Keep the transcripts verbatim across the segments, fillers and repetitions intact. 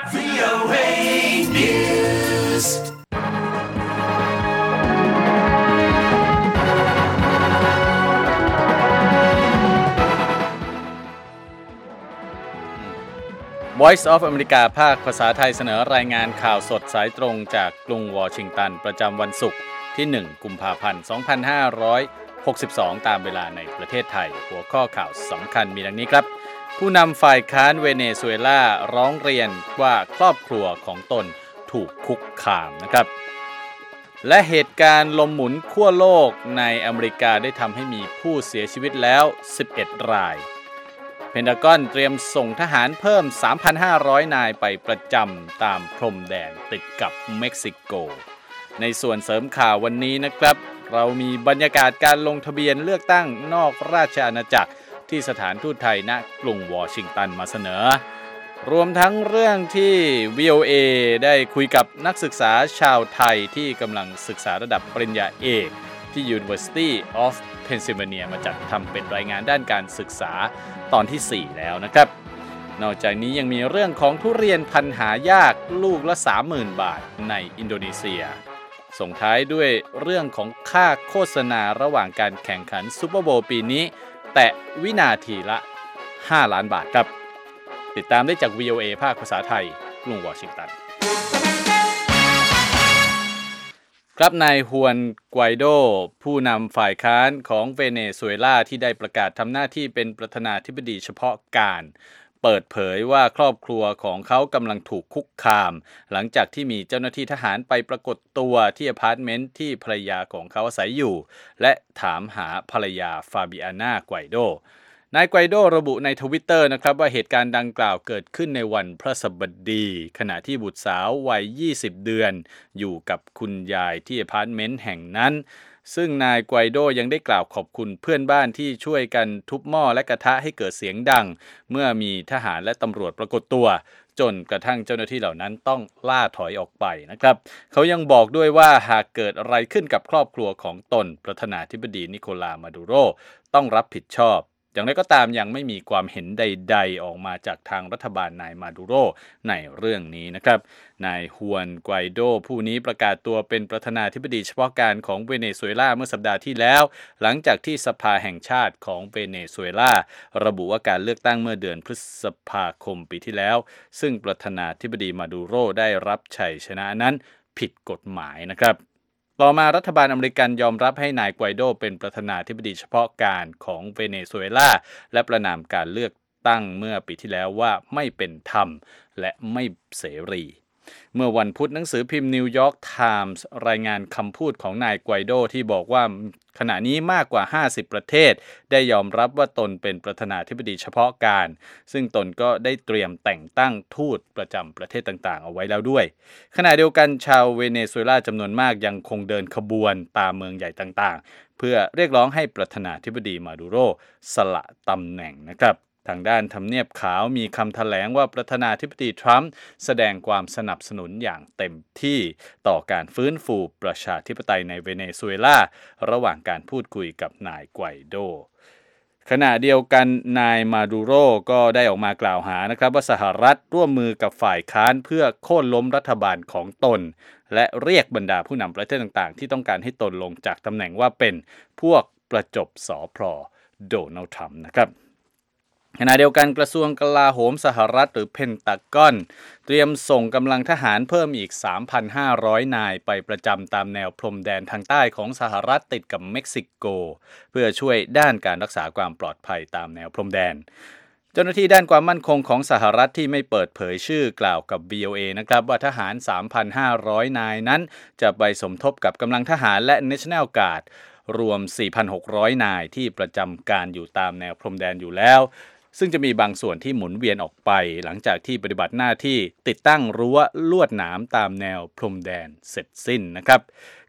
วี โอ เอ News Voice of America ภาคภาษาไทยเสนอรายงานข่าวสดสายตรงจากกรุงวอชิงตันประจำวันศุกร์ที่หนึ่งกุมภาพันธ์สองพันห้าร้อยหกสิบสองตามเวลาในประเทศไทยหัวข้อข่าวสำคัญมีดังนี้ครับผู้นำฝ่ายค้านเวเนซุเอลาร้องเรียนว่าครอบครัวของตนถูกคุกคามนะครับและเหตุการณ์ลมหมุนขั้วโลกในอเมริกาได้ทำให้มีผู้เสียชีวิตแล้วสิบเอ็ดรายเพนทากอนเตรียมส่งทหารเพิ่ม สามพันห้าร้อย นายไปประจำตามพรมแดนติดกับเม็กซิโกในส่วนเสริมข่าววันนี้นะครับเรามีบรรยากาศการลงทะเบียนเลือกตั้งนอกราชอาณาจักรที่สถานทูตไทยณกรุงวอชิงตันมาเสนอรวมทั้งเรื่องที่ วี โอ เอ ได้คุยกับนักศึกษาชาวไทยที่กำลังศึกษาระดับปริญญาเอกที่ University of Pennsylvania มาจัดทำเป็นรายงานด้านการศึกษาตอนที่สี่แล้วนะครับนอกจากนี้ยังมีเรื่องของทุเรียนพันธุ์หายากลูกละ สามหมื่น บาทในอินโดนีเซียส่งท้ายด้วยเรื่องของค่าโฆษณาระหว่างการแข่งขันซุปเปอร์โบว์ปีนี้แตะวินาทีละห้าล้านบาทครับติดตามได้จาก วี โอ เอ ภาคภาษาไทยกรุงวอชิงตันครับนายฮวนไกวโดผู้นำฝ่ายค้านของเวเนซุเอลาที่ได้ประกาศทำหน้าที่เป็นประธานาธิบดีเฉพาะการเปิดเผยว่าครอบครัวของเขากำลังถูกคุกคามหลังจากที่มีเจ้าหน้าที่ทหารไปปรากฏตัวที่อพาร์ตเมนต์ที่ภรรยาของเขาอาศัยอยู่และถามหาภรรยาฟาบิอาน่าไกวโดนายไกวโดระบุใน Twitter นะครับว่าเหตุการณ์ดังกล่าวเกิดขึ้นในวันพฤหัสบดีขณะที่บุตรสาววัยยี่สิบเดือนอยู่กับคุณยายที่อพาร์ตเมนต์แห่งนั้นซึ่งนายไกวโดยังได้กล่าวขอบคุณเพื่อนบ้านที่ช่วยกันทุบหม้อและกระทะให้เกิดเสียงดังเมื่อมีทหารและตำรวจปรากฏตัวจนกระทั่งเจ้าหน้าที่เหล่านั้นต้องล่าถอยออกไปนะครับเขายังบอกด้วยว่าหากเกิดอะไรขึ้นกับครอบครัวของตนประธานาธิบดีนิโคลามาดูโรต้องรับผิดชอบอย่างไรก็ตามยังไม่มีความเห็นใดๆออกมาจากทางรัฐบาลนายมาดูโรในเรื่องนี้นะครับนายฮวนไกวโดผู้นี้ประกาศตัวเป็นประธานาธิบดีเฉพาะการของเวเนซุเอลาเมื่อสัปดาห์ที่แล้วหลังจากที่สภาแห่งชาติของเวเนซุเอลาระบุว่าการเลือกตั้งเมื่อเดือนพฤษภาคมปีที่แล้วซึ่งประธานาธิบดีมาดูโรได้รับชัยชนะนั้นผิดกฎหมายนะครับต่อมารัฐบาลอเมริกันยอมรับให้นายไกวโดเป็นประธานาธิบดีเฉพาะการของเวเนซุเอลาและประณามการเลือกตั้งเมื่อปีที่แล้วว่าไม่เป็นธรรมและไม่เสรีเมื่อวันพุธหนังสือพิมพ์นิวยอร์กไทมส์รายงานคำพูดของนายไกวโดที่บอกว่าขณะนี้มากกว่าห้าสิบประเทศได้ยอมรับว่าตนเป็นประธานาธิบดีเฉพาะการซึ่งตนก็ได้เตรียมแต่งตั้งทูตประจำประเทศต่างๆเอาไว้แล้วด้วยขณะเดียวกันชาวเวเนซุเอลาจำนวนมากยังคงเดินขบวนตามเมืองใหญ่ต่างๆเพื่อเรียกร้องให้ประธานาธิบดีมาดูโรสละตำแหน่งนะครับทางด้านทำเนียบขาวมีคำแถลงว่าประธานาธิบดีทรัมป์แสดงความสนับสนุนอย่างเต็มที่ต่อการฟื้นฟูประชาธิปไตยในเวเนซุเอลาระหว่างการพูดคุยกับนายไกวโดขณะเดียวกันนายมาดูโรก็ได้ออกมากล่าวหานะครับว่าสหรัฐร่วมมือกับฝ่ายค้านเพื่อโค่นล้มรัฐบาลของตนและเรียกบรรดาผู้นำประเทศต่างๆที่ต้องการให้ตนลงจากตำแหน่งว่าเป็นพวกประจบสอพลโดนัลด์ทรัมป์นะครับขณะเดียวกันกระทรวงกลาโหมสหรัฐหรือเพนทากอนเตรียมส่งกำลังทหารเพิ่มอีก สามพันห้าร้อย นายไปประจำตามแนวพรมแดนทางใต้ของสหรัฐติดกับเม็กซิโกเพื่อช่วยด้านการรักษาความปลอดภัยตามแนวพรมแดนเจ้าหน้าที่ด้านความมั่นคงของสหรัฐที่ไม่เปิดเผยชื่อกล่าวกับ วี โอ เอ นะครับว่าทหาร สามพันห้าร้อย นายนั้นจะไปสมทบกับกำลังทหารและ National Guard รวม สี่พันหกร้อย นายที่ประจำการอยู่ตามแนวพรมแดนอยู่แล้วซึ่งจะมีบางส่วนที่หมุนเวียนออกไปหลังจากที่ปฏิบัติหน้าที่ติดตั้งรั้วลวดหนามตามแนวพรมแดนเสร็จสิ้นนะครับ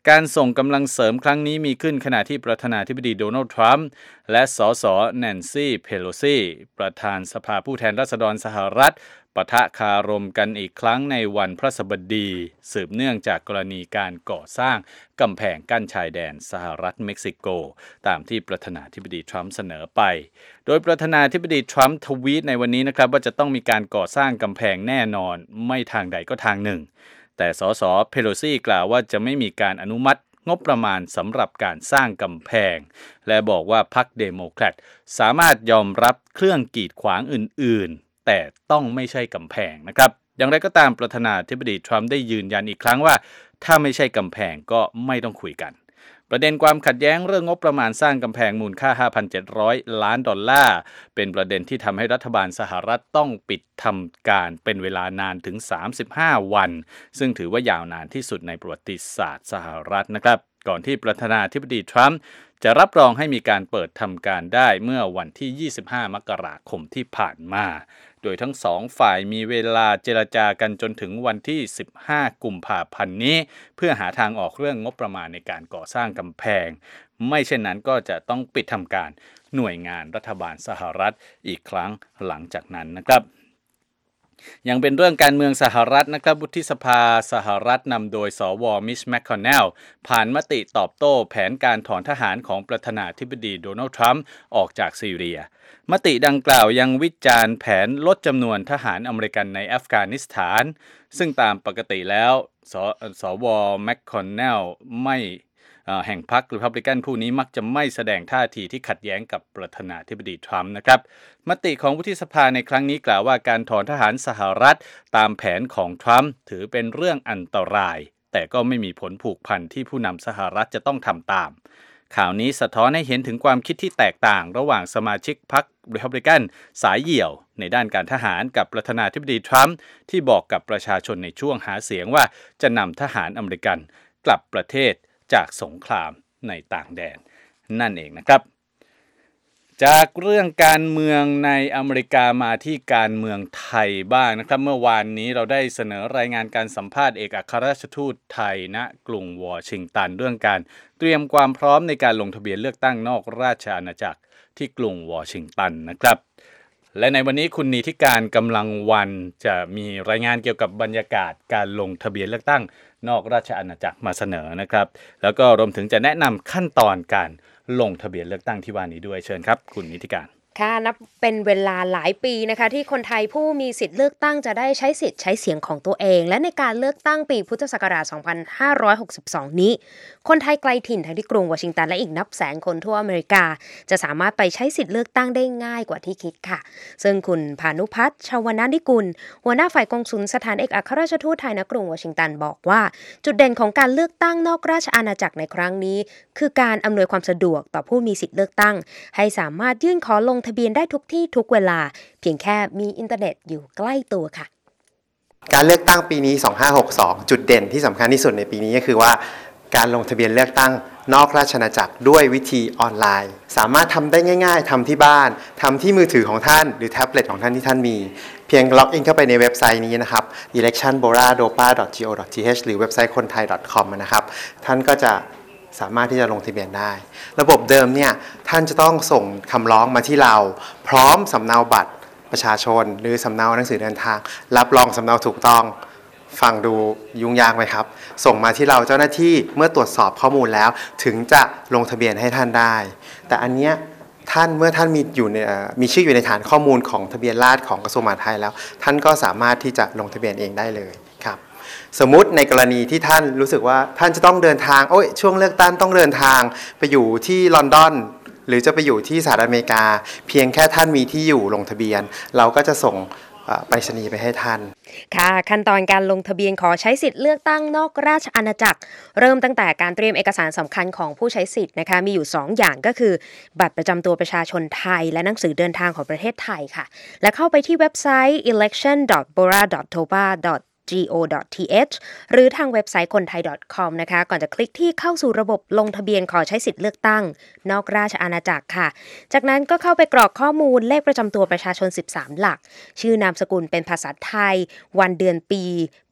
การส่งกำลังเสริมครั้งนี้มีขึ้นขณะที่ประธานาธิบดีโดนัลด์ทรัมป์และสสแนนซี่เพโลซีประธานสภาผู้แทนราษฎรสหรัฐปะทะคารมกันอีกครั้งในวันพฤหัสบดีสืบเนื่องจากกรณีการก่อสร้างกำแพงกั้นชายแดนสหรัฐเม็กซิโกตามที่ประธานาธิบดีทรัมป์เสนอไปโดยประธานาธิบดีทรัมป์ทวีตในวันนี้นะครับว่าจะต้องมีการก่อสร้างกำแพงแน่นอนไม่ทางใดก็ทางหนึ่งแต่สสเพโลซีกล่าวว่าจะไม่มีการอนุมัติงบประมาณสำหรับการสร้างกำแพงและบอกว่าพรรคเดโมแครตสามารถยอมรับเครื่องกีดขวางอื่นๆแต่ต้องไม่ใช่กำแพงนะครับอย่างไรก็ตามประธานาธิบดีทรัมป์ได้ยืนยันอีกครั้งว่าถ้าไม่ใช่กำแพงก็ไม่ต้องคุยกันประเด็นความขัดแย้งเรื่องงบประมาณสร้างกำแพงมูลค่า ห้าพันเจ็ดร้อย ล้านดอลลาร์เป็นประเด็นที่ทำให้รัฐบาลสหรัฐต้องปิดทำการเป็นเวลานานถึงสามสิบห้าวันซึ่งถือว่ายาวนานที่สุดในประวัติศาสตร์สหรัฐนะครับก่อนที่ประธานาธิบดีทรัมป์จะรับรองให้มีการเปิดทำการได้เมื่อวันที่ยี่สิบห้ามกราคมที่ผ่านมาโดยทั้งสองฝ่ายมีเวลาเจรจากันจนถึงวันที่สิบห้ากุมภาพันธ์นี้เพื่อหาทางออกเรื่องงบประมาณในการก่อสร้างกำแพงไม่เช่นนั้นก็จะต้องปิดทำการหน่วยงานรัฐบาลสหรัฐอีกครั้งหลังจากนั้นนะครับยังเป็นเรื่องการเมืองสหรัฐนะครับวุฒิสภาสหรัฐนำโดยสวมิชแมคคอนเนลผ่านมติตอบโต้แผนการถอนทหารของประธานาธิบดีโดนัลด์ทรัมป์ออกจากซีเรียมติดังกล่าวยังวิจารณ์แผนลดจำนวนทหารอเมริกันในอัฟกานิสถานซึ่งตามปกติแล้วสสวแมคคอนเนลไม่แห่งพรรครีพับลิกันผู้นี้มักจะไม่แสดงท่าทีที่ขัดแย้งกับประธานาธิบดีทรัมป์นะครับมติของวุฒิสภาในครั้งนี้กล่าวว่าการถอนทหารสหรัฐตามแผนของทรัมป์ถือเป็นเรื่องอันตรายแต่ก็ไม่มีผลผูกพันที่ผู้นำสหรัฐจะต้องทำตามข่าวนี้สะท้อนให้เห็นถึงความคิดที่แตกต่างระหว่างสมาชิกพรรครีพับลิกันสายเหี่ยวในด้านการทหารกับประธานาธิบดีทรัมป์ที่บอกกับประชาชนในช่วงหาเสียงว่าจะนำทหารอเมริกันกลับประเทศจากสงครามในต่างแดนนั่นเองนะครับจากเรื่องการเมืองในอเมริกามาที่การเมืองไทยบ้างนะครับเมื่อวานนี้เราได้เสนอรายงานการสัมภาษณ์เอกอัครราชทูตไทยณกรุงวอชิงตันเรื่องการเตรียมความพร้อมในการลงทะเบียนเลือกตั้งนอกราชอาณาจักรที่กรุงวอชิงตันนะครับและในวันนี้คุณนีธิการกำลังวันจะมีรายงานเกี่ยวกับบรรยากาศการลงทะเบียนเลือกตั้งนอกราชอาณาจักรมาเสนอนะครับแล้วก็รวมถึงจะแนะนำขั้นตอนการลงทะเบียนเลือกตั้งที่ว่านี้ด้วยเชิญครับคุณนิติการค่ะนับเป็นเวลาหลายปีนะคะที่คนไทยผู้มีสิทธิ์เลือกตั้งจะได้ใช้สิทธิ์ใช้เสียงของตัวเองและในการเลือกตั้งปีพุทธศักราชสองพันห้าร้อยหกสิบสองนี้คนไทยไกลถิ่นทั้งที่กรุงวอชิงตันและอีกนับแสนคนทั่วอเมริกาจะสามารถไปใช้สิทธิ์เลือกตั้งได้ง่ายกว่าที่คิดค่ะซึ่งคุณพานุพัฒน์ชวนานิกุลหัวหน้าฝ่ายกงสุลสถานเอกอัครราชทูตไทยณกรุงวอชิงตันบอกว่าจุดเด่นของการเลือกตั้งนอกราชอาณาจักรในครั้งนี้คือการอำนวยความสะดวกต่อผู้มีสิทธิ์เลือกตั้งให้สามารถยื่นขอลงทะเบียนได้ทุกที่ทุกเวลาเพียงแค่มีอินเทอร์เน็ตอยู่ใกล้ตัวค่ะการเลือกตั้งปีนี้สองพันห้าร้อยหกสิบสองจุดเด่นที่สำคัญที่สุดในปีนี้ก็คือว่าการลงทะเบียนเลือกตั้งนอกราชอาณาจักรด้วยวิธีออนไลน์สามารถทำได้ง่ายๆทำที่บ้านทำที่มือถือของท่านหรือแท็บเล็ตของท่านที่ท่านมีเพียงล็อกอินเข้าไปในเว็บไซต์นี้นะครับ อีเลคชั่นโบราโดปา ดอท จี โอ ดอท ที เอช หรือเว็บไซต์คนไทย ดอท คอม นะครับท่านก็จะสามารถที่จะลงทะเบียนได้ระบบเดิมเนี่ยท่านจะต้องส่งคำร้องมาที่เราพร้อมสำเนาบัตรประชาชนหรือสำเนาหนังสือเดินทางรับรองสำเนาถูกต้องฟังดูยุ่งยากไหมครับส่งมาที่เราเจ้าหน้าที่เมื่อตรวจสอบข้อมูลแล้วถึงจะลงทะเบียนให้ท่านได้แต่อันเนี้ยท่านเมื่อท่านมีอยู่ในมีชื่ออยู่ในฐานข้อมูลของทะเบียนราษฎร์ของกระทรวงมหาดไทยแล้วท่านก็สามารถที่จะลงทะเบียนเองได้เลยครับสมมุติในกรณีที่ท่านรู้สึกว่าท่านจะต้องเดินทางโอ้ยช่วงเลือกตั้งต้องเดินทางไปอยู่ที่ลอนดอนหรือจะไปอยู่ที่สหรัฐอเมริกาเพียงแค่ท่านมีที่อยู่ลงทะเบียนเราก็จะส่งไปรษณีย์ไปให้ท่านค่ะขั้นตอนการลงทะเบียนขอใช้สิทธิ์เลือกตั้งนอกราชอาณาจักรเริ่มตั้งแต่การเตรียมเอกสารสำคัญของผู้ใช้สิทธิ์นะคะมีอยู่สองอย่างก็คือบัตรประจำตัวประชาชนไทยและหนังสือเดินทางของประเทศไทยค่ะและเข้าไปที่เว็บไซต์ อีเลคชั่น ดอท โบรา ดอท โทปา ดอท จี โอ ดอท ที เอช หรือทางเว็บไซต์คนไทย ดอท คอม นะคะก่อนจะคลิกที่เข้าสู่ระบบลงทะเบียนขอใช้สิทธิ์เลือกตั้งนอกราชอาณาจักรค่ะจากนั้นก็เข้าไปกรอกข้อมูลเลขประจำตัวประชาชนสิบสามหลักชื่อนามสกุลเป็นภาษาไทยวันเดือนปี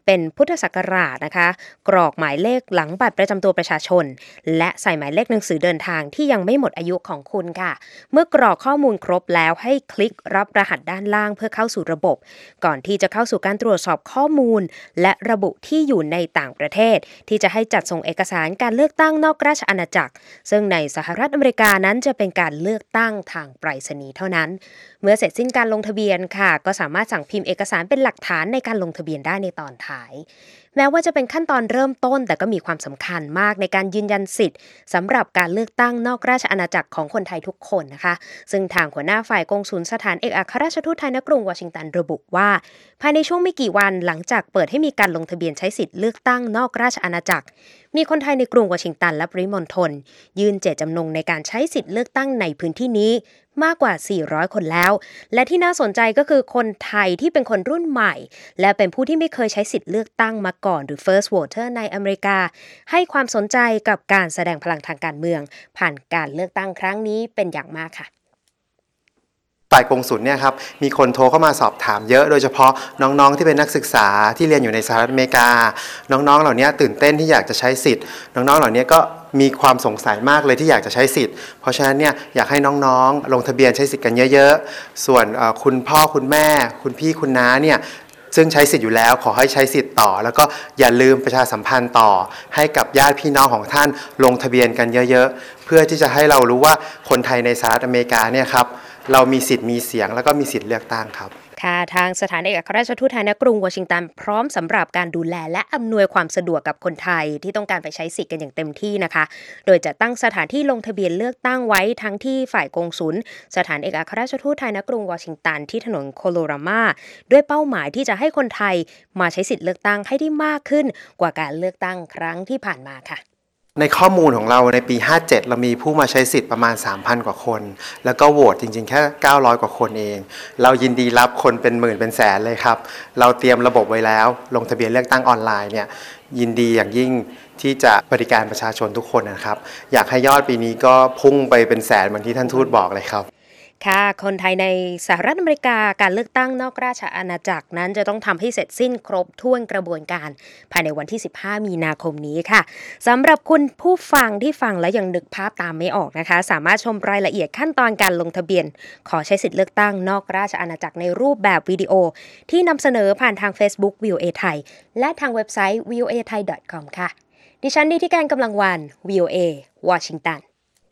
เป็นพุทธศักราชนะคะกรอกหมายเลขหลังบัตรประจำตัวประชาชนและใส่หมายเลขหนังสือเดินทางที่ยังไม่หมดอายุของคุณค่ะเมื่อกรอกข้อมูลครบแล้วให้คลิกรับรหัสด้านล่างเพื่อเข้าสู่ระบบก่อนที่จะเข้าสู่การตรวจสอบข้อมูลและระบุที่อยู่ในต่างประเทศที่จะให้จัดส่งเอกสารการเลือกตั้งนอกราชอาณาจักรซึ่งในสหรัฐอเมริกานั้นจะเป็นการเลือกตั้งทางไปรษณีย์เท่านั้นเมื่อเสร็จสิ้นการลงทะเบียนค่ะก็สามารถสั่งพิมพ์เอกสารเป็นหลักฐานในการลงทะเบียนได้ในตอนท้ายแม้ว่าจะเป็นขั้นตอนเริ่มต้นแต่ก็มีความสำคัญมากในการยืนยันสิทธิ์สำหรับการเลือกตั้งนอกราชอาณาจักรของคนไทยทุกคนนะคะซึ่งทางหัวหน้าฝ่ายกงสุลสถานเอกอัครราชทูตไทยณกรุงวอชิงตันระบุว่าภายในช่วงไม่กี่วันหลังจากเปิดให้มีการลงทะเบียนใช้สิทธิ์เลือกตั้งนอกราชอาณาจักรมีคนไทยในกรุงวอชิงตันและปริมณฑลยื่นเจตจำนงในการใช้สิทธิ์เลือกตั้งในพื้นที่นี้มากกว่าสี่ร้อยคนแล้วและที่น่าสนใจก็คือคนไทยที่เป็นคนรุ่นใหม่และเป็นผู้ที่ไม่เคยใช้สิทธิ์เลือกตั้งมาก่อนหรือ first voter ในอเมริกาให้ความสนใจกับการแสดงพลังทางการเมืองผ่านการเลือกตั้งครั้งนี้เป็นอย่างมากค่ะฝ่ายกงสุลเนี่ยครับมีคนโทรเข้ามาสอบถามเยอะโดยเฉพาะน้องๆที่เป็นนักศึกษาที่เรียนอยู่ในสหรัฐอเมริกาน้องๆเหล่านี้ตื่นเต้นที่อยากจะใช้สิทธิ์น้องๆเหล่านี้ก็มีความสงสัยมากเลยที่อยากจะใช้สิทธิ์เพราะฉะนั้นเนี่ยอยากให้น้องๆลงทะเบียนใช้สิทธิ์กันเยอะๆส่วนคุณพ่อคุณแม่คุณพี่คุณน้าเนี่ยซึ่งใช้สิทธิ์อยู่แล้วขอให้ใช้สิทธิ์ต่อแล้วก็อย่าลืมประชาสัมพันธ์ต่อให้กับญาติพี่น้องของท่านลงทะเบียนกันเยอะๆเพื่อที่จะให้เรารู้ว่าคนไทยในสหรัฐอเมริกาเนี่ยครับเรามีสิทธิ์มีเสียงแล้วก็มีสิทธิ์เลือกตั้งครับค่ะทางสถานเอกอัครราชทูตไทยณกรุงวอชิงตันพร้อมสำหรับการดูแลและอำนวยความสะดวกกับคนไทยที่ต้องการไปใช้สิทธิ์กันอย่างเต็มที่นะคะโดยจะตั้งสถานที่ลงทะเบียนเลือกตั้งไว้ทั้งที่ฝ่ายกงสุลสถานเอกอัครราชทูตไทยณกรุงวอชิงตันที่ถนนโคโลรามาด้วยเป้าหมายที่จะให้คนไทยมาใช้สิทธิ์เลือกตั้งให้ได้มากขึ้นกว่าการเลือกตั้งครั้งที่ผ่านมาค่ะในข้อมูลของเราในปีห้าเจ็ดเรามีผู้มาใช้สิทธิ์ประมาณ สามพัน กว่าคนแล้วก็โหวตจริงๆแค่เก้าร้อยกว่าคนเองเรายินดีรับคนเป็นหมื่นเป็นแสนเลยครับเราเตรียมระบบไว้แล้วลงทะเบียนเลือกตั้งออนไลน์เนี่ยยินดีอย่างยิ่งที่จะบริการประชาชนทุกคนนะครับอยากให้ยอดปีนี้ก็พุ่งไปเป็นแสนเหมือนที่ท่านทูตบอกเลยครับค่ะคนไทยในสหรัฐอเมริกาการเลือกตั้งนอกราชอาณาจักรนั้นจะต้องทำให้เสร็จสิ้นครบถ้วนกระบวนการภายในวันที่สิบห้ามีนาคมนี้ค่ะสำหรับคุณผู้ฟังที่ฟังแล้วยังนึกภาพตามไม่ออกนะคะสามารถชมรายละเอียดขั้นตอนการลงทะเบียนขอใช้สิทธิ์เลือกตั้งนอกราชอาณาจักรในรูปแบบวิดีโอที่นำเสนอผ่านทาง Facebook วี โอ เอ ไทยและทางเว็บไซต์ วี โอ เอ ไทย ดอท คอม ค่ะดิฉันนิติการกำลังวัน วี โอ เอ วอชิงตัน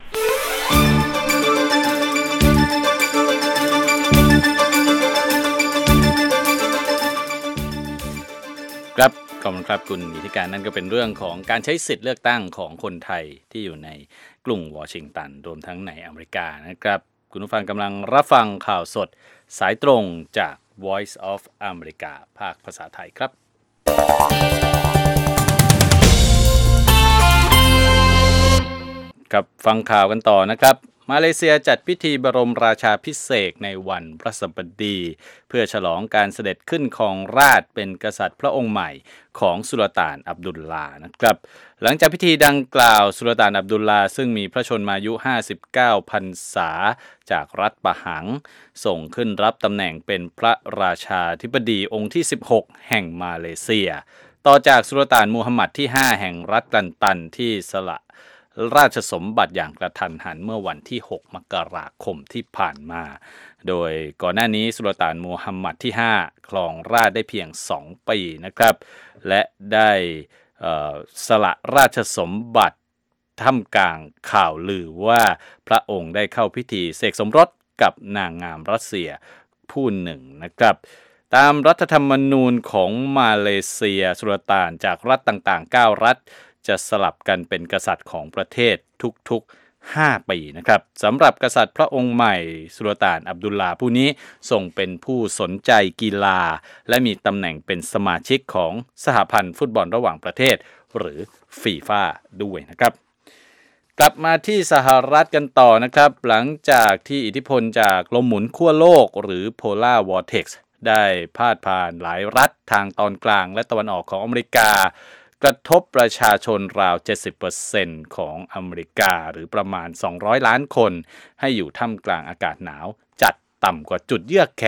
ครับขอบคุณครับคุณนิติการนั่นก็เป็นเรื่องของการใช้สิทธิ์เลือกตั้งของคนไทยที่อยู่ในกรุงวอชิงตันรวมทั้งในอเมริกานะครับคุณผู้ฟังกำลังรับฟังข่าวสดสายตรงจาก Voice of America ภาคภาษาไทยครับกับฟังข่าวกันต่อนะครับมาเลเซียจัดพิธีบรมราชาภิเษกในวันพฤหัสบดีเพื่อฉลองการเสด็จขึ้นครองราชย์เป็นกษัตริย์พระองค์ใหม่ของสุลต่านอับดุลลานะครับหลังจากพิธีดังกล่าวสุลต่านอับดุลลาซึ่งมีพระชนมายุห้าสิบเก้าพรรษาจากรัฐปะหังส่งขึ้นรับตำแหน่งเป็นพระราชาธิบดีองค์ที่สิบหกแห่งมาเลเซียต่อจากสุลต่านมูฮัมหมัดที่ห้าแห่งรัฐกลันตันที่สละราชสมบัติอย่างกระทันหันเมื่อวันที่หกมกราคมที่ผ่านมาโดยก่อนหน้านี้สุลต่านมูฮัมหมัดที่ห้าครองราชย์ได้เพียงสองปีนะครับและได้สละราชสมบัติท่ามกลางข่าวลือว่าพระองค์ได้เข้าพิธีเสกสมรสกับนางงามรัสเซียผู้หนึ่งนะครับตามรัฐธรรมนูญของมาเลเซียสุลต่านจากรัฐต่างๆเก้ารัฐจะสลับกันเป็นกษัตริย์ของประเทศทุกๆห้าปีนะครับสำหรับกษัตริย์พระองค์ใหม่สุลต่านอับดุลลาผู้นี้ทรงเป็นผู้สนใจกีฬาและมีตำแหน่งเป็นสมาชิกของสหพันธ์ฟุตบอลระหว่างประเทศหรือฟีฟ่าด้วยนะครับกลับมาที่สหรัฐกันต่อนะครับหลังจากที่อิทธิพลจากลมหมุนขั้วโลกหรือ Polar Vortex ได้พาดผ่านหลายรัฐทางตอนกลางและตะวันออกของอเมริกากระทบประชาชนราว เจ็ดสิบเปอร์เซ็นต์ ของอเมริกาหรือประมาณสองร้อยล้านคนให้อยู่ท่ามกลางอากาศหนาวจัดต่ำกว่าจุดเยือกแข็ง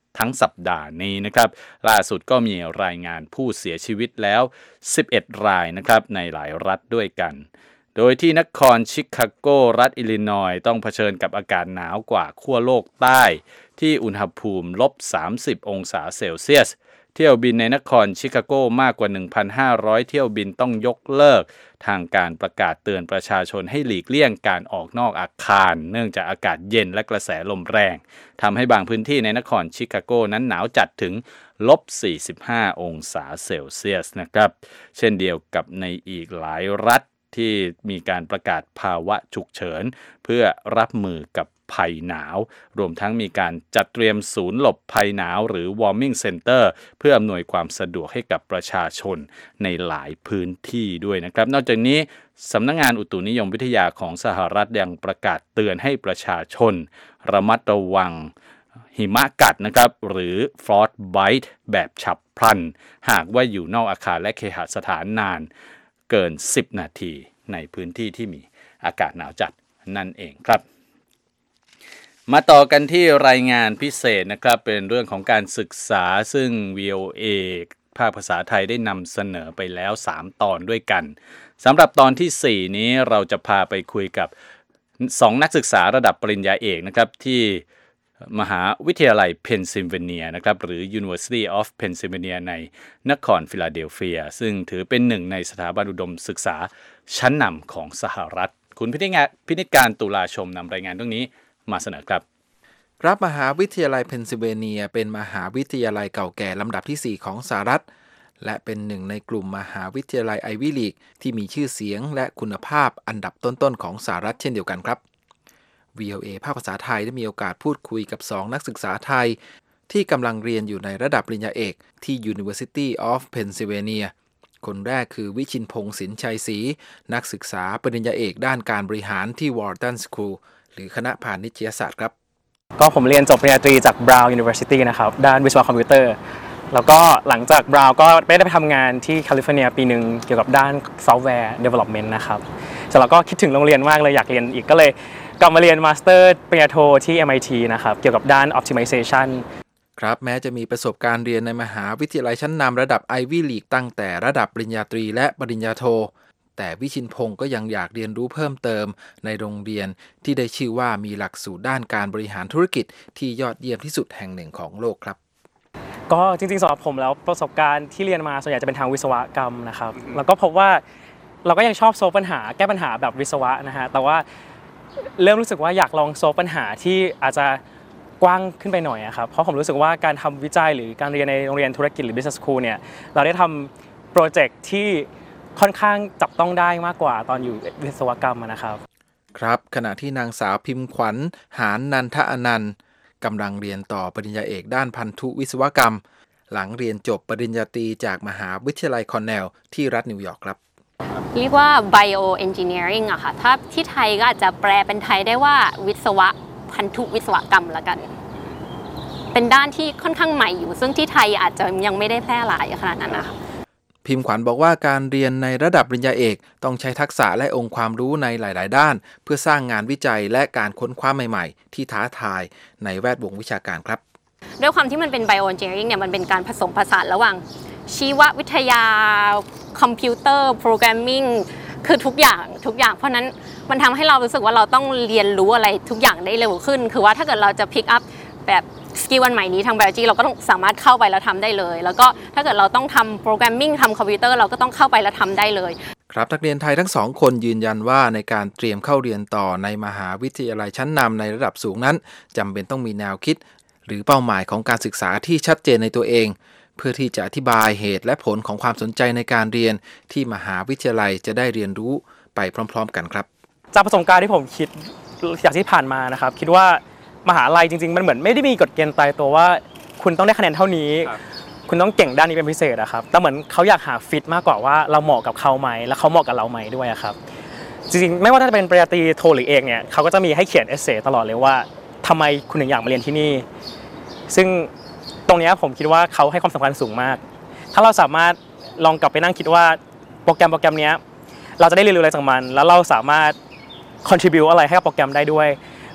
ทั้งสัปดาห์นี้นะครับล่าสุดก็มีรายงานผู้เสียชีวิตแล้วสิบเอ็ดรายนะครับในหลายรัฐด้วยกันโดยที่นครชิคาโกรัฐอิลลินอยส์ต้องเผชิญกับอากาศหนาวกว่าขั้วโลกใต้ที่อุณหภูมิลบสามสิบองศาเซลเซียสเที่ยวบินในนครชิคาโกมากกว่า หนึ่งพันห้าร้อย เที่ยวบินต้องยกเลิกทางการประกาศเตือนประชาชนให้หลีกเลี่ยงการออกนอกอาคารเนื่องจากอากาศเย็นและกระแสลมแรงทำให้บางพื้นที่ในนครชิคาโกนั้นหนาวจัดถึงลบสี่สิบห้าองศาเซลเซียสนะครับเช่นเดียวกับในอีกหลายรัฐที่มีการประกาศภาวะฉุกเฉินเพื่อรับมือกับภัยหนาวรวมทั้งมีการจัดเตรียมศูนย์หลบภัยหนาวหรือ Warming Center เพื่ออำนวยความสะดวกให้กับประชาชนในหลายพื้นที่ด้วยนะครับนอกจากนี้สำนักงานอุตุนิยมวิทยาของสหรัฐยังประกาศเตือนให้ประชาชนระมัดระวังหิมะกัดนะครับหรือ Frostbite แบบฉับพลันหากว่าอยู่นอกอาคารและเคหสถานนานเกินสิบนาทีในพื้นที่ที่มีอากาศหนาวจัดนั่นเองครับมาต่อกันที่รายงานพิเศษนะครับเป็นเรื่องของการศึกษาซึ่ง วี โอ เอ ภาคภาษาไทยได้นำเสนอไปแล้วสามตอนด้วยกันสำหรับตอนที่สี่นี้เราจะพาไปคุยกับสองนักศึกษาระดับปริญญาเอกนะครับที่มหาวิทยาลัยเพนซิลเวเนียนะครับหรือ University of Pennsylvania ในนครฟิลาเดลเฟียซึ่งถือเป็นหนึ่งในสถาบันอุดมศึกษาชั้นนำของสหรัฐคุณพินิจการตุลาชมนำรายงานเรื่องนี้มาเสนอครับครับมหาวิทยาลัยเพนซิลเวเนียเป็นมหาวิทยาลัยเก่าแก่ลำดับที่สี่ของสหรัฐและเป็นหนึ่งในกลุ่มมหาวิทยาลัยไอวี่ลีกที่มีชื่อเสียงและคุณภาพอันดับต้นๆของสหรัฐเช่นเดียวกันครับ วี โอ เอ ภาคภาษาไทยได้มีโอกาสพูดคุยกับสองนักศึกษาไทยที่กำลังเรียนอยู่ในระดับปริญญาเอกที่ University of Pennsylvania คนแรกคือวิชินพงษ์สินชัยศรีนักศึกษาปริญญาเอกด้านการบริหารที่ Wharton School หรือคณะพาณิชยศาสตร์ครับก็ผมเรียนจบปริญญาตรีจาก Brown University นะครับด้านวิศวะคอมพิวเตอร์แล้วก็หลังจาก Brown ก็ได้ไปทำงานที่แคลิฟอร์เนียปีหนึ่งเกี่ยวกับด้าน Software Development นะครับเสร็จแล้วก็คิดถึงโรงเรียนมากเลยอยากเรียนอีกก็เลยกลับมาเรียนมาสเตอร์ปริญญาโทที่ เอ็ม ไอ ที นะครับเกี่ยวกับด้าน Optimization ครับแม้จะมีประสบการณ์เรียนในมหาวิทยาลัยชั้นนำระดับ Ivy League ตั้งแต่ระดับปริญญาตรีและปริญญาโทแต่วิชินพงษ์ก็ยังอยากเรียนรู้เพิ่มเติมในโรงเรียนที่ได้ชื่อว่ามีหลักสูตรด้านการบริหารธุรกิจที่ยอดเยี่ยมที่สุดแห่งหนึ่งของโลกครับก็จริงๆสำหรับผมแล้วประสบการณ์ที่เรียนมาส่วนใหญ่จะเป็นทางวิศวกรรมนะครับแล้วก็พบว่าเราก็ยังชอบโซฟปัญหาแก้ปัญหาแบบวิศวะนะฮะแต่ว่าเริ่มรู้สึกว่าอยากลองโซฟปัญหาที่อาจจะกว้างขึ้นไปหน่อยครับเพราะผมรู้สึกว่าการทำวิจัยหรือการเรียนในโรงเรียนธุรกิจหรือ Business School เนี่ยเราได้ทำโปรเจกต์ที่ค่อนข้างจับต้องได้มากกว่าตอนอยู่วิศวกรรมนะครับครับขณะที่นางสาวพิมพ์ขวัญหานนันทอนันต์กำลังเรียนต่อปริญญาเอกด้านพันธุวิศวกรรมหลังเรียนจบปริญญาตรีจากมหาวิทยาลัยคอนเนลที่รัฐนิวยอร์กครับเรียกว่า Bioengineering อะค่ะถ้าที่ไทยก็อาจจะแปลเป็นไทยได้ว่าวิศวะพันธุวิศวกรรมละกันเป็นด้านที่ค่อนข้างใหม่อยู่ซึ่งที่ไทยอาจจะยังไม่ได้แพร่หลายขนาดนั้นนะคะพิมพ์ขวัญบอกว่าการเรียนในระดับปริญญาเอกต้องใช้ทักษะและองค์ความรู้ในหลายๆด้านเพื่อสร้างงานวิจัยและการค้นคว้าใหม่ๆที่ท้าทายในแวดวงวิชาการครับด้วยความที่มันเป็น Bioengineering เนี่ยมันเป็นการผสมผสานระหว่างชีววิทยาคอมพิวเตอร์โปรแกรมมิ่งคือทุกอย่างทุกอย่างเพราะนั้นมันทำให้เรารู้สึกว่าเราต้องเรียนรู้อะไรทุกอย่างได้เร็วขึ้นคือว่าถ้าเกิดเราจะ pick up แบบสกิลวันใหม่นี้ทาง Biology เราก็ต้องสามารถเข้าไปแล้วทำได้เลยแล้วก็ถ้าเกิดเราต้องทำโปรแกรมมิ่งทำคอมพิวเตอร์เราก็ต้องเข้าไปแล้วทำได้เลยครับนักเรียนไทยทั้งสองคนยืนยันว่าในการเตรียมเข้าเรียนต่อในมหาวิทยาลัยชั้นนำในระดับสูงนั้นจำเป็นต้องมีแนวคิดหรือเป้าหมายของการศึกษาที่ชัดเจนในตัวเองเพื่อที่จะอธิบายเหตุและผลของความสนใจในการเรียนที่มหาวิทยาลัยจะได้เรียนรู้ไปพร้อมๆกันครับจากประสบการณ์ที่ผมคิดจากที่ผ่านมานะครับคิดว่ามหาลัยจริงๆมันเหมือนไม่ได้มีกฎเกณฑ์ตายตัวว่าคุณต้องได้คะแนนเท่านี้คุณต้องเก่งด้านนี้เป็นพิเศษอะครับแต่เหมือนเขาอยากหาฟิตมากกว่าว่าเราเหมาะกับเขาไหมและเขาเหมาะกับเราไหมด้วยครับจริงๆไม่ว่าจะเป็นปริญญาตรีโทหรือเอกเนี่ยเขาก็จะมีให้เขียนเอเซตลอดเลยว่าทำไมคุณถึงอยากมาเรียนที่นี่ซึ่งตรงนี้ผมคิดว่าเขาให้ความสำคัญสูงมากถ้าเราสามารถลองกลับไปนั่งคิดว่าโปรแกรมโปรแกรมนี้เราจะได้เรียนรู้อะไรจากมันแล้วเราสามารถ contribute อะไรให้กับโปรแกรมได้ด้วย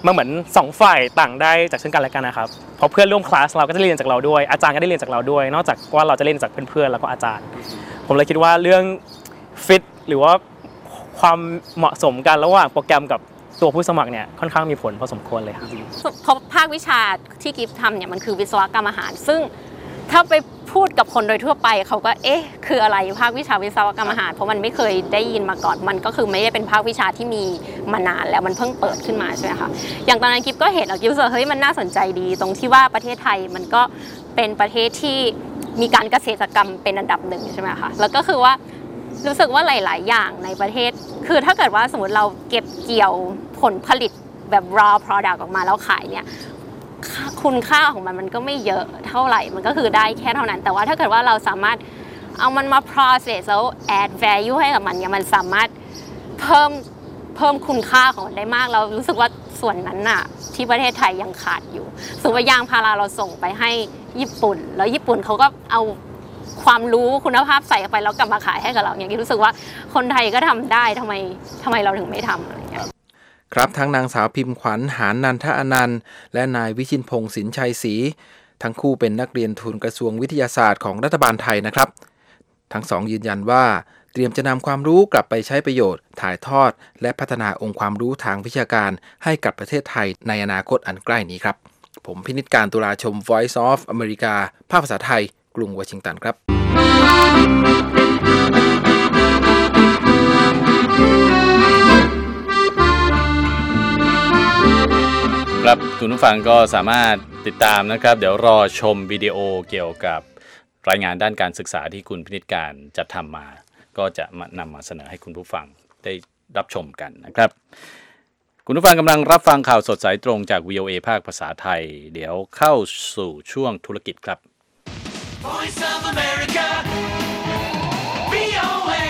มันเหมือนสองฝ่ายต่างได้จากซึ่งกันและกันนะครับเพราะเพื่อนร่วมคลาสเราก็จะเรียนจากเราด้วยอาจารย์ก็ได้เรียนจากเราด้วยนอกจากว่าเราจะเรียนจากเพื่อนๆแล้วก็อาจารย์ผมเลยคิดว่าเรื่องฟิตหรือว่าความเหมาะสมกันระหว่างโปรแกรมกับตัวผู้สมัครเนี่ยค่อนข้างมีผลพอสมควรเลยครับเพราะภาควิชาที่กิฟทำเนี่ยมันคือวิศวกรรมอาหารซึ่งถ้าไปพูดกับคนโดยทั่วไปเขาก็เอ๊ะคืออะไรภาควิชาวิศวกรรมอาหารเพราะมันไม่เคยได้ยินมาก่อนมันก็คือไม่ได้เป็นภาควิชาที่มีมานานแล้วมันเพิ่งเปิดขึ้นมาใช่ไหมคะอย่างตอนนั้นกิฟก็เห็นแล้วกิฟรู้สึกเฮ้ยมันน่าสนใจดีตรงที่ว่าประเทศไทยมันก็เป็นประเทศที่มีการเกษตรกรรมเป็นอันดับหนึ่งใช่ไหมคะแล้วก็คือว่ารู้สึกว่าหลายๆอย่างในประเทศคือถ้าเกิดว่าสมมติเราเก็บเกี่ยวผลผลิตแบบ raw product ออกมาแล้วขายเนี่ยคุณค่าของมันมันก็ไม่เยอะเท่าไหร่มันก็คือได้แค่เท่านั้นแต่ว่าถ้าเกิดว่าเราสามารถเอามันมา process แล้ว add value ให้กับมันเนี่ยมันสามารถเพิ่มเพิ่มคุณค่าของมันได้มากเรารู้สึกว่าส่วนนั้นน่ะที่ประเทศไทยยังขาดอยู่สมมติว่ายางพาราเราส่งไปให้ญี่ปุ่นแล้วญี่ปุ่นเขาก็เอาความรู้คุณภาพใส่ไปแล้วกลับมาขายให้กับเราอย่างที่รู้สึกว่าคนไทยก็ทำได้ทำไมทำไมเราถึงไม่ทำอะไรอย่างเงี้ยครับทั้งนางสาวพิมพ์ขวัญหานนันทอนันต์และนายวิชินพงษ์สินชัยศรีทั้งคู่เป็นนักเรียนทุนกระทรวงวิทยาศาสตร์ของรัฐบาลไทยนะครับทั้งสองยืนยันว่าเตรียมจะนำความรู้กลับไปใช้ประโยชน์ถ่ายทอดและพัฒนาองค์ความรู้ทางวิชาการให้กับประเทศไทยในอนาคตอันใกล้นี้ครับผมพินิจการตุลาชม Voice of America ภาคภาษาไทยกรุงวอชิงตันครับครับคุณผู้ฟังก็สามารถติดตามนะครับเดี๋ยวรอชมวิดีโอเกี่ยวกับรายงานด้านการศึกษาที่คุณพินิจการจัดทำมาก็จะนำมาเสนอให้คุณผู้ฟังได้รับชมกันนะครับคุณผู้ฟังกำลังรับฟังข่าวสดสายตรงจาก วี โอ เอ ภาคภาษาไทยเดี๋ยวเข้าสู่ช่วงธุรกิจครับ Voice of America วี โอ เอ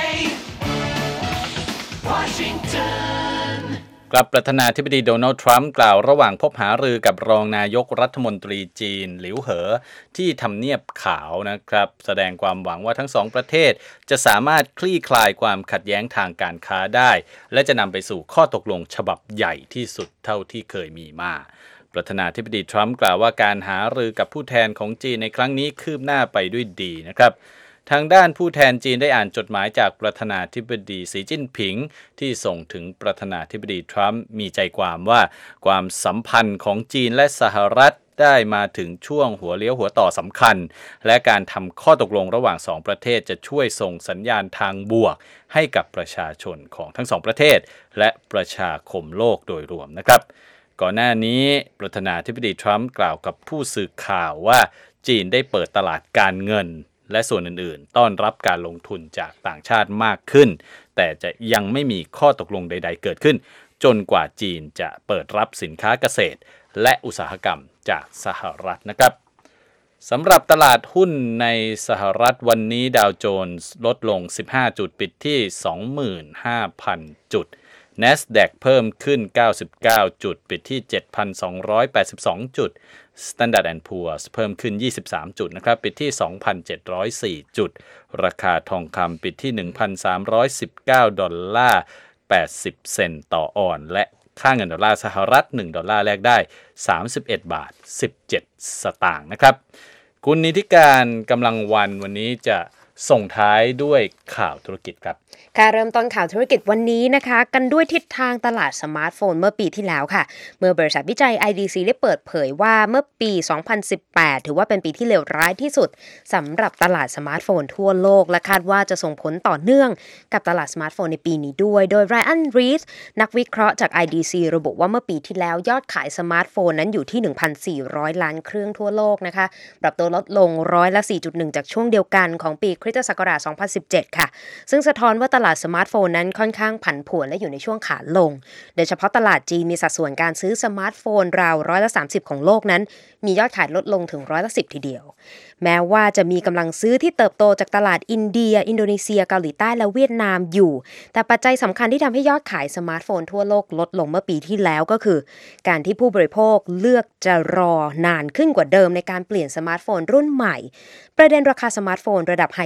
Washington ครับประธานาธิบดีโดนัลด์ทรัมป์กล่าวระหว่างพบหารือกับรองนายกรัฐมนตรีจีนหลิวเหอที่ทำเนียบขาวนะครับแสดงความหวังว่าทั้งสองประเทศจะสามารถคลี่คลายความขัดแย้งทางการค้าได้และจะนำไปสู่ข้อตกลงฉบับใหญ่ที่สุดเท่าที่เคยมีมาประธานาธิบดีทรัมป์กล่าวว่าการหารือกับผู้แทนของจีนในครั้งนี้คืบหน้าไปด้วยดีนะครับทางด้านผู้แทนจีนได้อ่านจดหมายจากประธานาธิบดีสีจิ้นผิงที่ส่งถึงประธานาธิบดีทรัมป์มีใจความว่าความสัมพันธ์ของจีนและสหรัฐได้มาถึงช่วงหัวเลี้ยวหัวต่อสำคัญและการทำข้อตกลงระหว่างสองประเทศจะช่วยส่งสัญญาณทางบวกให้กับประชาชนของทั้งสองประเทศและประชาคมโลกโดยรวมนะครับก่อนหน้านี้ประธานาธิบดีทรัมป์กล่าวกับผู้สื่อข่าวว่าจีนได้เปิดตลาดการเงินและส่วนอื่นๆต้อนรับการลงทุนจากต่างชาติมากขึ้นแต่จะยังไม่มีข้อตกลงใดๆเกิดขึ้นจนกว่าจีนจะเปิดรับสินค้าเกษตรและอุตสาหกรรมจากสหรัฐนะครับสำหรับตลาดหุ้นในสหรัฐวันนี้ดาวโจนส์ลดลงสิบห้าจุดปิดที่ สองหมื่นห้าพัน จุด NASDAQ เพิ่มขึ้นเก้าสิบเก้าจุดปิดที่ เจ็ดพันสองร้อยแปดสิบสอง จุดStandard แอนด์ Poor's เพิ่มขึ้นยี่สิบสามจุดนะครับปิดที่ สองพันเจ็ดร้อยสี่ จุดราคาทองคำปิดที่ หนึ่งพันสามร้อยสิบเก้า ดอลลาร์แปดสิบเซนต์ต่อออนและค่าเงินดอลลาร์สหรัฐหนึ่งดอลลาร์แลกได้สามสิบเอ็ดบาทสิบเจ็ดสตางค์นะครับคุณนิติการกำลังวันวันนี้จะส่งท้ายด้วยข่าวธุรกิจครับค่ะเริ่มต้นข่าวธุรกิจวันนี้นะคะกันด้วยทิศทางตลาดสมาร์ทโฟนเมื่อปีที่แล้วค่ะเมื่อบริษัทวิจัย ไอ ดี ซี ได้เปิดเผยว่าเมื่อปี สองพันสิบแปด ถือว่าเป็นปีที่เลวร้ายที่สุดสำหรับตลาดสมาร์ทโฟนทั่วโลกและคาดว่าจะส่งผลต่อเนื่องกับตลาดสมาร์ทโฟนในปีนี้ด้วยโดยไรอัน รีสนักวิเคราะห์จาก ไอ ดี ซี ระบุว่าเมื่อปีที่แล้วยอดขายสมาร์ทโฟนนั้นอยู่ที่ หนึ่งพันสี่ร้อย ล้านเครื่องทั่วโลกนะคะปรับตัวลดลงร้อยละ สี่จุดหนึ่ง จากช่วงเดียวกันของปีคริสตศักราช สองพันสิบเจ็ด ค่ะซึ่งสะท้อนว่าตลาดสมาร์ทโฟนนั้นค่อนข้างผันผวนและอยู่ในช่วงขาลงโดยเฉพาะตลาดจีนมีสัดส่วนการซื้อสมาร์ทโฟนราวร้อยละสามสิบของโลกนั้นมียอดขายลดลงถึงร้อยละสิบทีเดียวแม้ว่าจะมีกำลังซื้อที่เติบโตจากตลาดอินเดียอินโดนีเซียเกาหลีใต้และเวียดนามอยู่แต่ปัจจัยสำคัญที่ทำให้ยอดขายสมาร์ทโฟนทั่วโลกลดลงเมื่อปีที่แล้วก็คือการที่ผู้บริโภคเลือกจะรอนานขึ้นกว่าเดิมในการเปลี่ยนสมาร์ทโฟนรุ่นใหม่ประเด็นราคาสมาร์ทโฟนระดับไฮ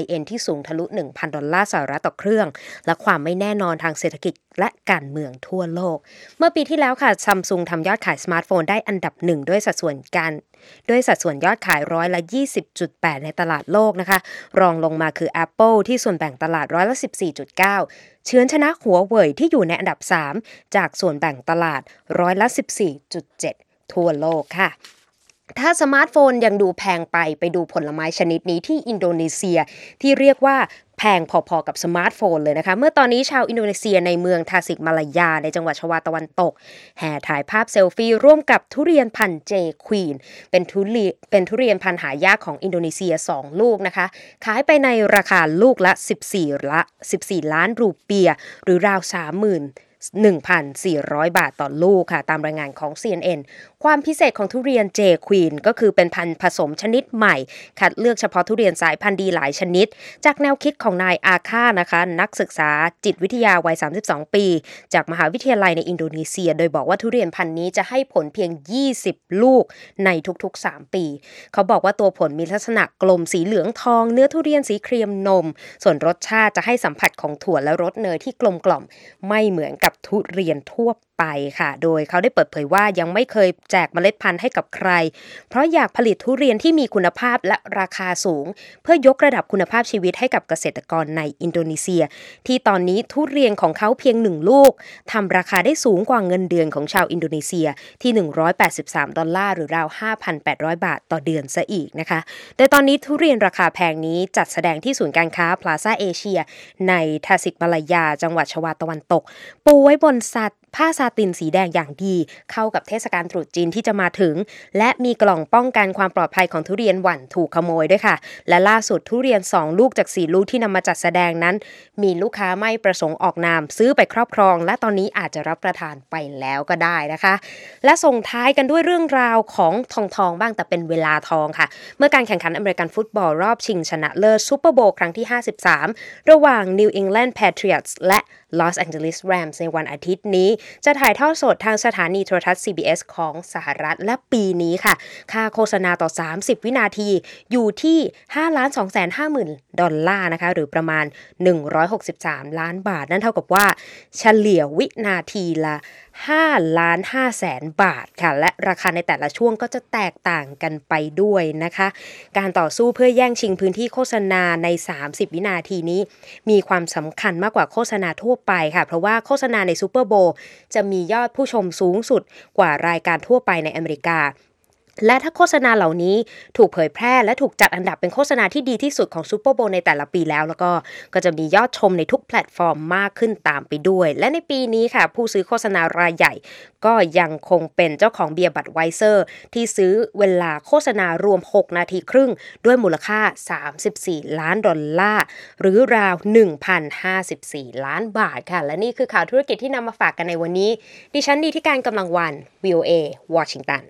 เอ็นที่สูงทะลุ หนึ่งพัน ดอลลาร์สหรัฐต่อเครื่องและความไม่แน่นอนทางเศรษฐกิจและการเมืองทั่วโลกเมื่อปีที่แล้วค่ะ Samsung ทำยอดขายสมาร์ทโฟนได้อันดับหนึ่งด้วยสัดส่วนการด้วยสัดส่วนยอดขายร้อยละ ยี่สิบจุดแปด ในตลาดโลกนะคะรองลงมาคือ Apple ที่ส่วนแบ่งตลาดร้อยละ สิบสี่จุดเก้า เฉือนชนะหัวเว่ยที่อยู่ในอันดับสามจากส่วนแบ่งตลาดร้อยละ สิบสี่จุดเจ็ด ทั่วโลกค่ะถ้าสมาร์ทโฟนยังดูแพงไปไปดูผลไม้ชนิดนี้ที่อินโดนีเซียที่เรียกว่าแพงพอๆกับสมาร์ทโฟนเลยนะคะเมื่อตอนนี้ชาวอินโดนีเซียในเมืองทาสิกมาลายาในจังหวัดชวาตะวันตกแห่ถ่ายภาพเซลฟี่ร่วมกับทุเรียนพันธุ์เจควีนเป็นทุเรียนเป็นทุเรียนพันธุ์หายากของอินโดนีเซียสองลูกนะคะขายไปในราคาลูกละสิบสี่ละสิบสี่ล้านรูเปียหรือราว สามหมื่นหนึ่งพันสี่ร้อย บาทต่อลูกค่ะตามรายงานของ ซี เอ็น เอ็น ความพิเศษของทุเรียนเจควีนก็คือเป็นพันธุ์ผสมชนิดใหม่คัดเลือกเฉพาะทุเรียนสายพันธุ์ดีหลายชนิดจากแนวคิดของนายอาคานะคะนักศึกษาจิตวิทยาวัยสามสิบสองปีจากมหาวิทยาลัยในอินโดนีเซียโดยบอกว่าทุเรียนพันธุ์นี้จะให้ผลเพียงยี่สิบลูกในทุกๆสามปีเขาบอกว่าตัวผลมีลักษณะกลมสีเหลืองทองเนื้อทุเรียนสีครีมนมส่วนรสชาติจะให้สัมผัสของถั่วและรสเนยที่กลมกล่อมไม่เหมือนกับทุเรียนทั่วไปค่ะโดยเขาได้เปิดเผยว่ายังไม่เคยแจกเมล็ดพันธุ์ให้กับใครเพราะอยากผลิตทุเรียนที่มีคุณภาพและราคาสูงเพื่อยกระดับคุณภาพชีวิตให้กับเกษตรกรในอินโดนีเซียที่ตอนนี้ทุเรียนของเขาเพียงหนึ่งลูกทำราคาได้สูงกว่าเงินเดือนของชาวอินโดนีเซียที่หนึ่งร้อยแปดสิบสามดอลลาร์หรือราว ห้าพันแปดร้อย บาทต่อเดือนซะอีกนะคะโดยตอนนี้ทุเรียนราคาแพงนี้จัดแสดงที่ศูนย์การค้าพลาซ่าเอเชียในทาสิกมาลายาจังหวัดชวาตะวันตกปูไว้บนซัดผ้าซาตินสีแดงอย่างดีเข้ากับเทศกาลตรุษจีนที่จะมาถึงและมีกล่องป้องกันความปลอดภัยของทุเรียนหวั่นถูกขโมยด้วยค่ะและล่าสุดทุเรียนสองลูกจากสี่ลูกที่นำมาจัดแสดงนั้นมีลูกค้าไม่ประสงค์ออกนามซื้อไปครอบครองและตอนนี้อาจจะรับประทานไปแล้วก็ได้นะคะและส่งท้ายกันด้วยเรื่องราวของทองทองบ้างแต่เป็นเวลาทองค่ะเมื่อการแข่งขันอเมริกันฟุตบอลรอบชิงชนะเลิศซูเปอร์โบว์ครั้งที่ห้าสิบสามระหว่าง New England Patriots และ Los Angeles Rams ในวันอาทิตย์นี้จะถ่ายทอดสดทางสถานีโทรทัศน์ ซี บี เอส ของสหรัฐและปีนี้ค่ะค่าโฆษณาต่อสามสิบวินาทีอยู่ที่ ห้าล้านสองแสนห้าหมื่น ดอลลาร์นะคะหรือประมาณหนึ่งร้อยหกสิบสามล้านบาทนั่นเท่ากับว่าเฉลี่ยวินาทีละห้าล้านห้าแสนบาทค่ะและราคาในแต่ละช่วงก็จะแตกต่างกันไปด้วยนะคะการต่อสู้เพื่อแย่งชิงพื้นที่โฆษณาในสามสิบวินาทีนี้มีความสำคัญมากกว่าโฆษณาทั่วไปค่ะเพราะว่าโฆษณาในซูเปอร์โบว์จะมียอดผู้ชมสูงสุดกว่ารายการทั่วไปในอเมริกาและถ้าโฆษณาเหล่านี้ถูกเผยแพร่และถูกจัดอันดับเป็นโฆษณาที่ดีที่สุดของซูเปอร์โบว์ในแต่ละปีแล้วแล้วก็ก็จะมียอดชมในทุกแพลตฟอร์มมากขึ้นตามไปด้วยและในปีนี้ค่ะผู้ซื้อโฆษณารายใหญ่ก็ยังคงเป็นเจ้าของเบียร์บัดไวเซอร์ที่ซื้อเวลาโฆษณารวมหกนาทีครึ่งด้วยมูลค่าสามสิบสี่ล้านดอลลาร์หรือราว หนึ่งพันห้าสิบสี่ ล้านบาทค่ะและนี่คือข่าวธุรกิจที่นำมาฝากกันในวันนี้ดิฉันดีที่การกำลังวัน วี โอ เอ วอชิงตัน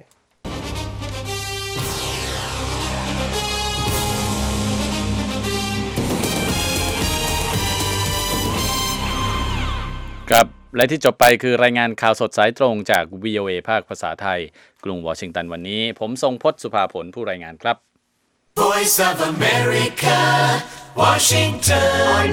ครับและที่จบไปคือรายงานข่าวสดสายตรงจาก วี โอ เอ ภาคภาษาไทยกรุงวอชิงตันวันนี้ผมทรงพจน์สุภาผลผู้รายงานครับ Voice of America Washington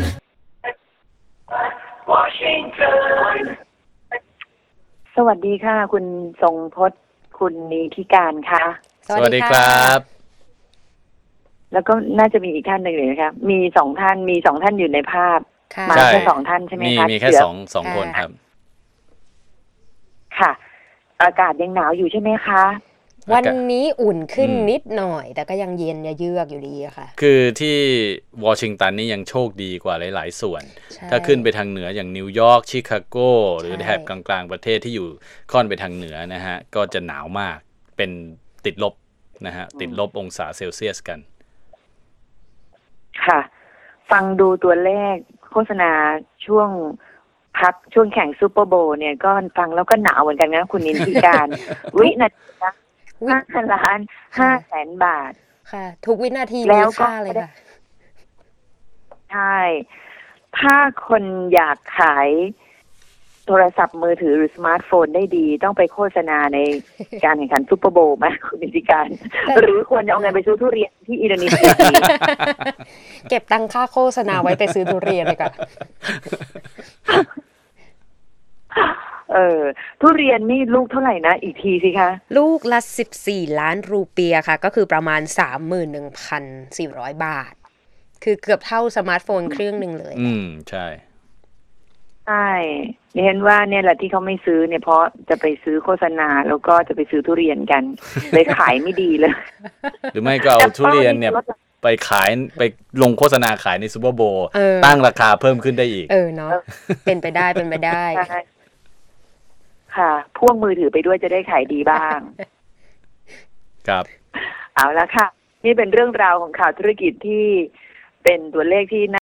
Washington สวัสดีค่ะคุณทรงพจน์คุณนิธิการค่ะสวัสดีครับแล้วก็น่าจะมีอีกท่านหนึ่งเลยนะคะมีสองท่านมีสองท่านอยู่ในภาพมาแค่สองท่านใช่ไหมคะมีมีแค่สองสองคนครับค่ะอากาศยังหนาวอยู่ใช่ไหมคะวันนี้อุ่นขึ้นนิดหน่อยแต่ก็ยังเย็นเยือกอยู่ดีอะค่ะคือที่วอชิงตันนี่ยังโชคดีกว่าหลายๆส่วนถ้าขึ้นไปทางเหนืออย่างนิวยอร์กชิคาโกหรือแถบกลางๆประเทศที่อยู่ค่อนไปทางเหนือนะฮะก็จะหนาวมากเป็นติดลบนะฮะติดลบองศาเซลเซียสกันค่ะฟังดูตัวเลขโฆษณาช่วงพักช่วงแข่งซูเปอร์โบว์เนี่ยก็ฟังแล้วก็หนาวเหมือนกันนะคุณนิติการ วินาทีละห้าล้านห้าแสนบาทค่ะทุกวินาทีมีค่าเลยค่ะใช่ถ้าคนอยากขายโทรศัพท์มือถือหรือสมาร์ทโฟนได้ดีต้องไปโฆษณาในการแข่งขันซุปเปอร์โบว์ไหมคุณนิติการ หรือควรจะเอาเงินไปซื้อทุเรียนที่อินโดนีเซียเก็บตังค่าโฆษณาไว้ไปซื้อทุเรียนเลยค่ะเออทุเรียนนี่ลูกเท่าไหร่นะอีกทีสิคะลูกละสิบสี่ล้านรูเปียค่ะ ก็คือประมาณ สามหมื่นหนึ่งพันสี่ร้อย บาทคือเกือบเท่าสมาร์ทโฟนเครื่องหนึ่งเลยอืมใช่ใช่เห็นว่าเนี่ยแหละที่เขาไม่ซื้อเนี่ยเพราะจะไปซื้อโฆษณาแล้วก็จะไปซื้อทุเรียนกัน เลยขายไม่ดีเลยหรือไม่ก็เอาทุเรียนเนี่ยไปขายไปลงโฆษณาขายในซุปเปอร์โบว์ตั้งราคาเพิ่มขึ้นได้อีกเออเนาะเป็นไปได้เป็นไปได้ค่ะพ่วงมือถือไปด้วยจะได้ขายดีบ้างครับเอาละค่ะนี่เป็นเรื่องราวของข่าวธุรกิจที่เป็นตัวเลขที่